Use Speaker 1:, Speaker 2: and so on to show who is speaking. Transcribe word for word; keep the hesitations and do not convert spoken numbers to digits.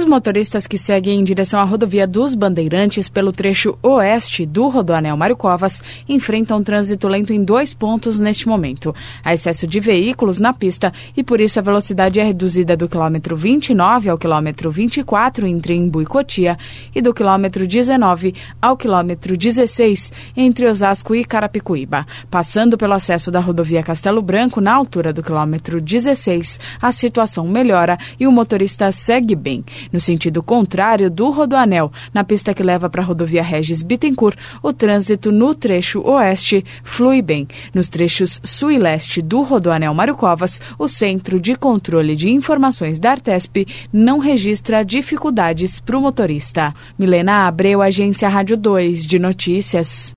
Speaker 1: Os motoristas que seguem em direção à rodovia dos Bandeirantes pelo trecho oeste do Rodoanel Mário Covas enfrentam trânsito lento em dois pontos neste momento. Há excesso de veículos na pista e por isso a velocidade é reduzida do quilômetro vinte e nove ao quilômetro vinte e quatro entre Embu e Cotia e do quilômetro dezenove ao quilômetro dezesseis entre Osasco e Carapicuíba. Passando pelo acesso da rodovia Castelo Branco na altura do quilômetro dezesseis, a situação melhora e o motorista segue bem. No sentido contrário do Rodoanel, na pista que leva para a rodovia Regis Bittencourt, o trânsito no trecho oeste flui bem. Nos trechos sul e leste do Rodoanel Mário Covas, o Centro de Controle de Informações da Artesp não registra dificuldades para o motorista. Milena Abreu, Agência Rádio dois de Notícias.